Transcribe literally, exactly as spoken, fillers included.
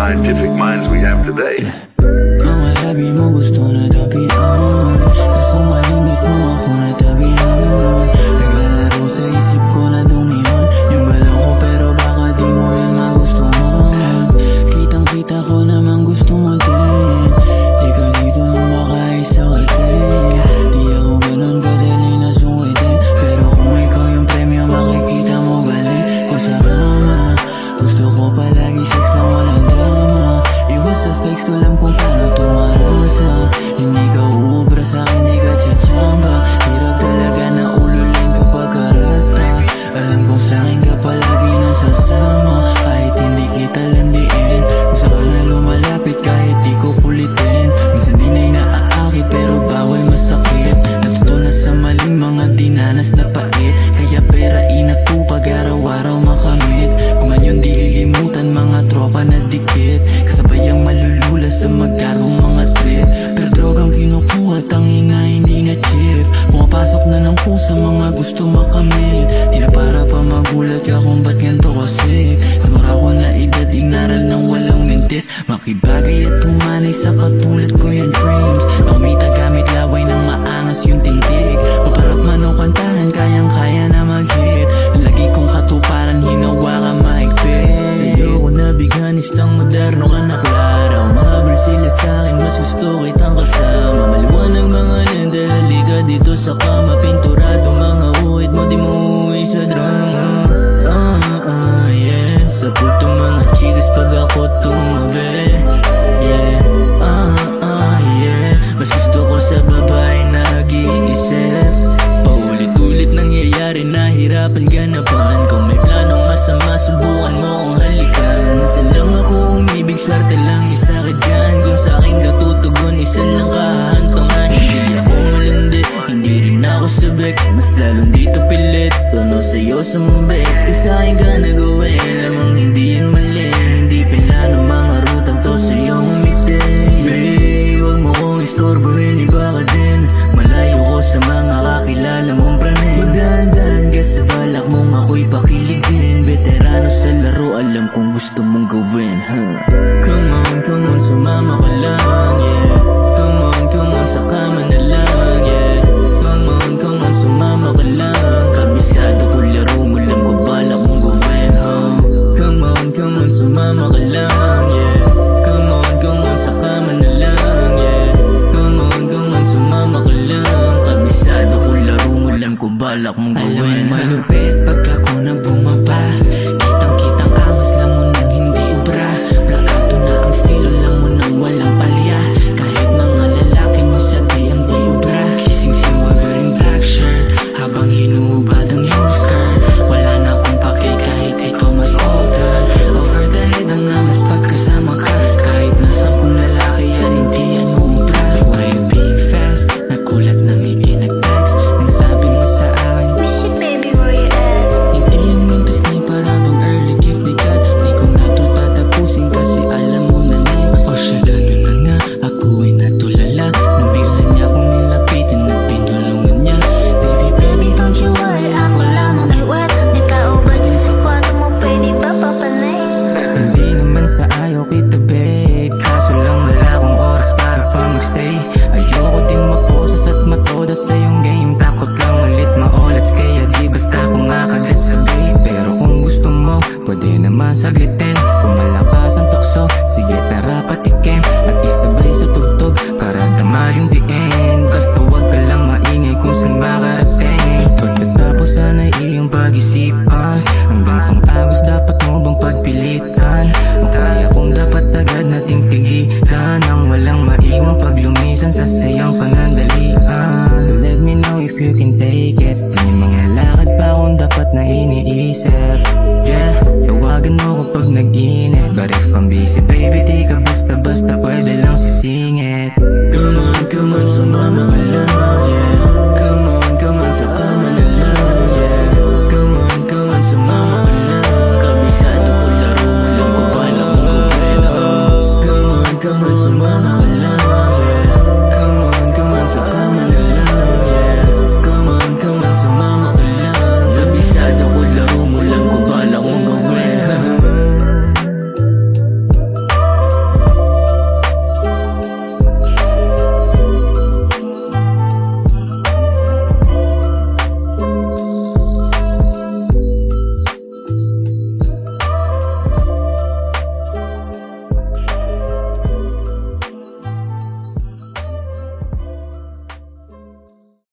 scientific minds we have today. Mga labi mo gusto na tapian, kaso malimit mo ako na tabihan. Naglalaro sa isip ko na dumihan yung galaw ko, pero baka di mo yan magustuhan. Kitang kita ko naman gusto mo din, di ka dito lang makaisa katin. Di ako ganun kadali na sungitin, pero kung ikaw yung premyo makikita mo galing ko sa kama. Gusto ko palagi sex na walang drama, iwas sa fakes, tulam kung paano tumarasa. Hindi ka uubra sa'kin, di ka tsatsamba. Hirap talaga na ululain kapag karasta. Alam kong sa'kin ka palagi nasasama, kahit hindi kita landiin. Kung saan na lumalapit kahit di ko kulitin. Minsan di na inaakit pero bawal masakit. Natutunan sa maling mga dinanas na pait, kaya pera inatupag araw-araw makamit. Kung man yun di lilimutan, mga tropa na dikit, kasabayang malulula sa magkarong mga trip. Pero drogang kinukuha, tangina hindi na chip. Pumapasok na ng pusa mga gusto makamit. Di na para pa magulat ka kung ba't ganito kasi. Sa mura ko na edad, ignaral ng walang mintis. Makibagay at tumanay sa katulad ko yan frames. Nakumita gamit laway ng maangas yung tindig. Maparap man o kantahan, kayang-kaya na mag-hit. Lagi kong katuparan, hinawa ka mahigpit. Sa'yo ko nabigyan, istang moderno ka na klaro. Mahabol sila sa'kin, mas gusto kitang kasama. Maliwanag mga lente, halika dito sa kama. Pinturado mga uhid mo, di mo uwi sa drama. Ah, ah, yeah. Sa pultong mga chikas pag ako tumabi. Yeah, ah, ah, yeah. Mas gusto ko sa babae na nag-iisip. Paulit-ulit nangyayari, nahirapan ganapan. Kung may planong masama, subukan mo kong halikan. Minsan lang ako umibig, swerte lang isakit dyan. Kung sa'kin ka tutugon, isa lang kahantungan. Hindi ako malandi, hindi rin ako sabik. Mas lalong dito pilit, tono sa'yo sumabik. Kung sa'kin ka nagawin, lamang hindi yan mali. Hindi pilano mga rutang to sa'yo umiti. Babe, huwag mo kong istorbohin, iba ka din. Malayo ko sa mga kakilala mong praning. Magdaan-daan ka sa balak mong ako'y pakiligin. Veterano sa laro, alam kong gusto mong gawin, huh? Come on, come on, sumama ka lang, yeah. Come on, come on, sa kama na lang, yeah. Come on, come on, sumama ka lang. Kabisado ko laro mo lang kung balak mong gawin, huh? Come on, come on, sumama ka lang, yeah. Come on, come on, sa kama na lang, yeah. Come on, come on, sumama ka lang. Kabisado ko laro mo lang kung balak mong gawin. Alam mo malupit pag ako na bumaba, kitang-kitang angas lang mo nang hindi ubra. Plakado na ang estilo lang mo nang walang palya. Kahit mga lalaki mo sa D M di ubra. Kising si wearing black shirt habang hinuhubad ang iyong skirt. Wala na akong pake kahit ikaw mas older. Over the head ang namas pagkasama ka. Kahit na sampung lalaki yan, hindi yan ubra. Why big fast? Nagulat na may kinag-text. Nang sabi mo sa akin, miss you baby, where you at? Hindi yan mintas na para bang early gift ni God. Di ko na to tatapusin kasi alam mo na next. O siya ganun na nga, ako ay natulala. Nang bigla niya akong nilapitin at pinulungan niya. Baby, baby, don't you worry, ako lamang iwat. Nakaubad yung sapato mo, pwede ba papanayin? Hindi naman sa ayaw kita babe, kaso lang wala akong oras para pa magstay. Ayoko din maposes at matoda sa iyong game. Takot lang ulit maolats, kaya di basta kumakagat sa babe. Pero kung gusto mo, pwede naman saglitin. Kung malakas ang tukso, sige tara patikim. At isabay sa tugtog para dama yung the end. Basta huwag ka lang maingay kung saan makarating. Pagkatapos sana'y iyong pag-isipan, hanggang pang-agos dapat mo bang pagpilitan? O kaya kung dapat agad nating tigilan, ang walang maiwang paglumisan sa sayang panandalian. So let me know if you can take it. May mga lakad pa kung dapat na iniisip. Yeah, tawagan mo kapag nag-init. But if I'm busy baby, di ka basta-basta pwede lang sisingit. Come on, come on, sumama ka lang.